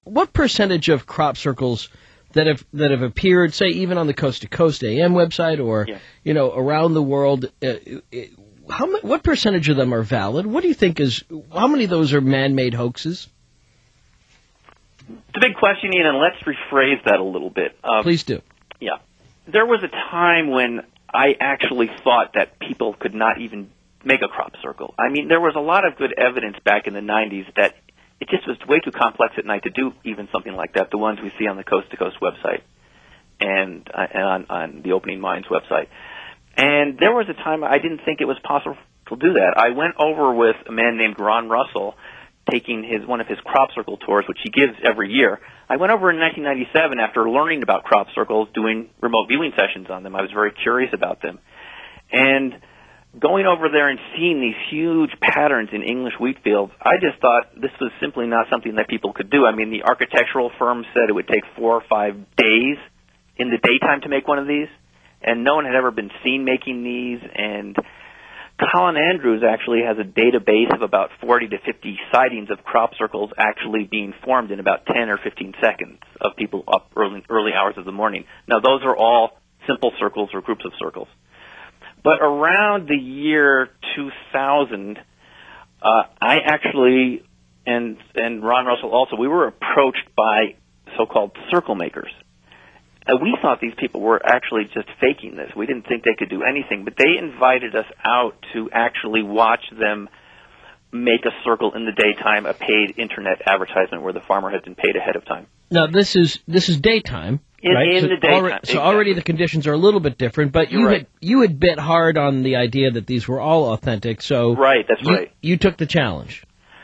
what percentage of crop circles that have appeared, say, even on the Coast to Coast AM website or around the world, what percentage of them are valid? What do you think how many of those are man-made hoaxes? It's a big question, Ian, and let's rephrase that a little bit. Please do. Yeah. There was a time when I actually thought that people could not even make a crop circle. I mean, there was a lot of good evidence back in the 90s that it just was way too complex at night to do even something like that, the ones we see on the Coast to Coast website and on the Opening Minds website. And there was a time I didn't think it was possible to do that. I went over with a man named Ron Russell, taking one of his crop circle tours, which he gives every year. I went over in 1997 after learning about crop circles, doing remote viewing sessions on them. I was very curious about them. And going over there and seeing these huge patterns in English wheat fields, I just thought this was simply not something that people could do. I mean, the architectural firm said it would take 4 or 5 days in the daytime to make one of these, and no one had ever been seen making these. And Colin Andrews actually has a database of about 40 to 50 sightings of crop circles actually being formed in about 10 or 15 seconds of people up early hours of the morning. Now, those are all simple circles or groups of circles. But around the year 2000, I actually, and Ron Russell also, we were approached by so-called circle makers. We thought these people were actually just faking this. We didn't think they could do anything, but they invited us out to actually watch them make a circle in the daytime, a paid internet advertisement where the farmer has been paid ahead of time. Now, this is daytime, right? In the daytime. So already the conditions are a little bit different, but you had bit hard on the idea that these were all authentic, so right, that's right. You took the challenge.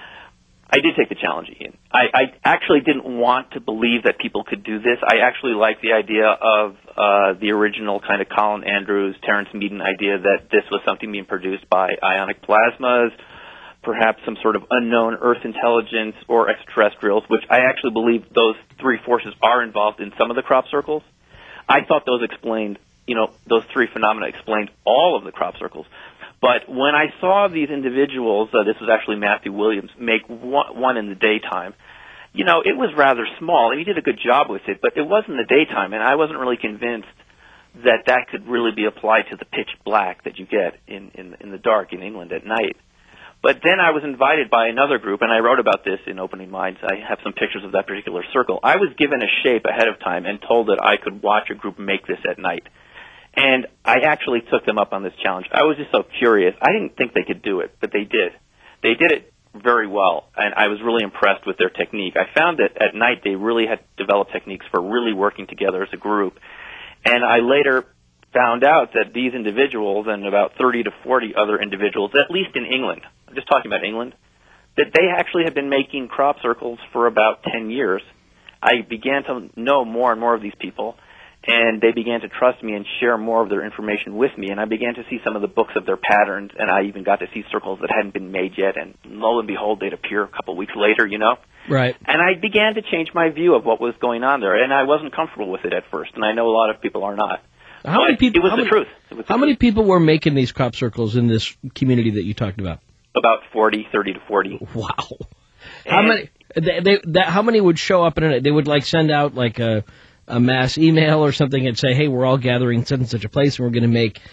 I did take the challenge, Ian. I actually didn't want to believe that people could do this. I actually liked the idea of the original kind of Colin Andrews, Terrence Meaden idea that this was something being produced by ionic plasmas, perhaps some sort of unknown Earth intelligence or extraterrestrials, which I actually believe those 3 forces are involved in some of the crop circles. I thought those explained, those 3 phenomena explained all of the crop circles. But when I saw these individuals, this was actually Matthew Williams, make one in the daytime, it was rather small, and he did a good job with it, but it was in the daytime, and I wasn't really convinced that could really be applied to the pitch black that you get in the dark in England at night. But then I was invited by another group, and I wrote about this in Opening Minds. I have some pictures of that particular circle. I was given a shape ahead of time and told that I could watch a group make this at night. And I actually took them up on this challenge. I was just so curious. I didn't think they could do it, but they did. They did it very well, and I was really impressed with their technique. I found that at night they really had developed techniques for really working together as a group. And I later found out that these individuals and about 30 to 40 other individuals, at least in England, I'm just talking about England, that they actually have been making crop circles for about 10 years. I began to know more and more of these people, and they began to trust me and share more of their information with me, and I began to see some of the books of their patterns, and I even got to see circles that hadn't been made yet, and lo and behold, they'd appear a couple of weeks later, Right. And I began to change my view of what was going on there, and I wasn't comfortable with it at first, and I know a lot of people are not. How many people? It was the truth. How many people were making these crop circles in this community that you talked about? About 30 to 40. Wow. How many? How many would show up they would send out a mass email or something and say, hey, we're all gathering in such and such a place and we're going to make,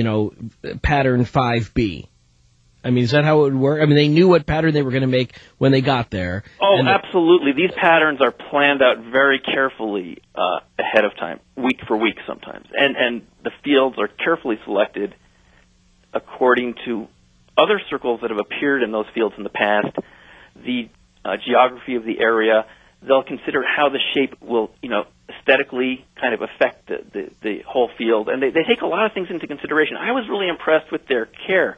pattern 5B. I mean, is that how it would work? I mean, they knew what pattern they were going to make when they got there. Oh, absolutely. These patterns are planned out very carefully ahead of time, week for week sometimes. And the fields are carefully selected according to other circles that have appeared in those fields in the past, the geography of the area. They'll consider how the shape will, aesthetically kind of affect the whole field. And they take a lot of things into consideration. I was really impressed with their care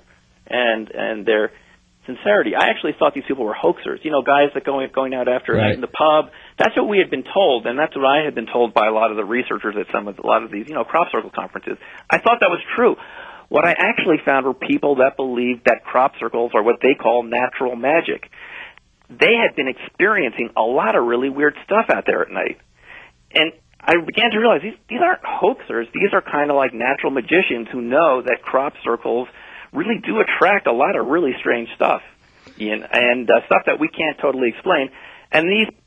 and their sincerity. I actually thought these people were hoaxers, guys that going out after a night in the pub. That's what we had been told, and that's what I had been told by a lot of the researchers at a lot of these, crop circle conferences. I thought that was true. What I actually found were people that believed that crop circles are what they call natural magic. They had been experiencing a lot of really weird stuff out there at night. And I began to realize these aren't hoaxers. These are kind of like natural magicians who know that crop circles really do attract a lot of really strange stuff, Ian, and stuff that we can't totally explain. And these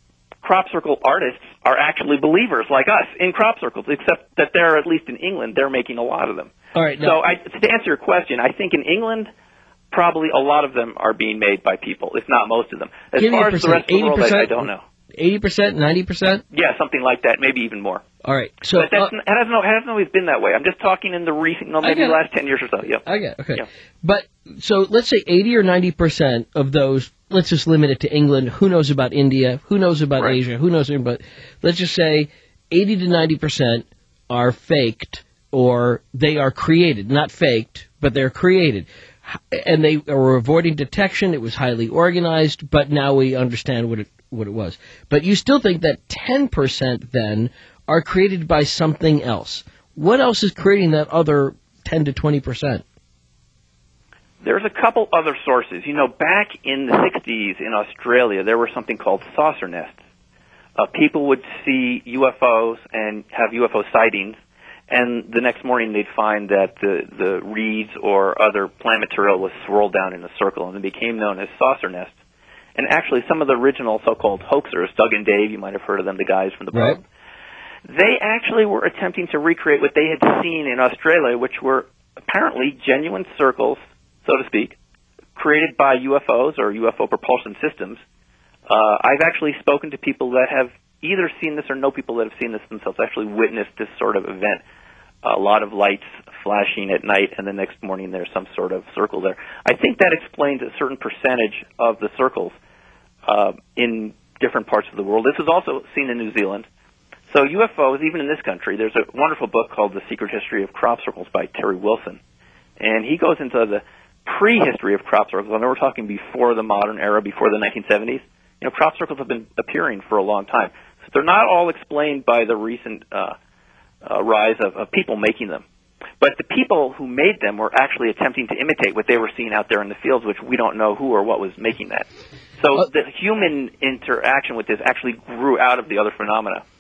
crop circle artists are actually believers like us in crop circles, except that they're, at least in England, they're making a lot of them. All right. So to answer your question, I think in England, probably a lot of them are being made by people, if not most of them. As far as the rest of the world, I don't know. 80%, 90%? Yeah, something like that, maybe even more. All right. So but it hasn't always been that way. I'm just talking in the recent, maybe the last 10 years or so. Yeah. I get it. Okay. Yeah. But so let's say 80 or 90% of those, let's just limit it to England. Who knows about India? Who knows about Asia? Who knows about, let's just say 80 to 90% are faked, or they are created, not faked, but they're created. And they were avoiding detection. It was highly organized, but now we understand what it was. But you still think that 10% then are created by something else. What else is creating that other 10 to 20%? There's a couple other sources. Back in the 60s in Australia, there were something called saucer nests. People would see UFOs and have UFO sightings, and the next morning they'd find that the reeds or other plant material was swirled down in a circle, and it became known as saucer nests. And actually, some of the original so-called hoaxers, Doug and Dave, you might have heard of them, the guys from the pub, they actually were attempting to recreate what they had seen in Australia, which were apparently genuine circles, so to speak, created by UFOs or UFO propulsion systems. I've actually spoken to people that have either seen this or know people that have seen this themselves, actually witnessed this sort of event. A lot of lights flashing at night, and the next morning there's some sort of circle there. I think that explains a certain percentage of the circles in different parts of the world. This is also seen in New Zealand. So UFOs, even in this country, there's a wonderful book called The Secret History of Crop Circles by Terry Wilson. And he goes into the prehistory of crop circles. I know we're talking before the modern era, before the 1970s. Crop circles have been appearing for a long time. So they're not all explained by the recent rise of people making them. But the people who made them were actually attempting to imitate what they were seeing out there in the fields, which we don't know who or what was making that. So the human interaction with this actually grew out of the other phenomena.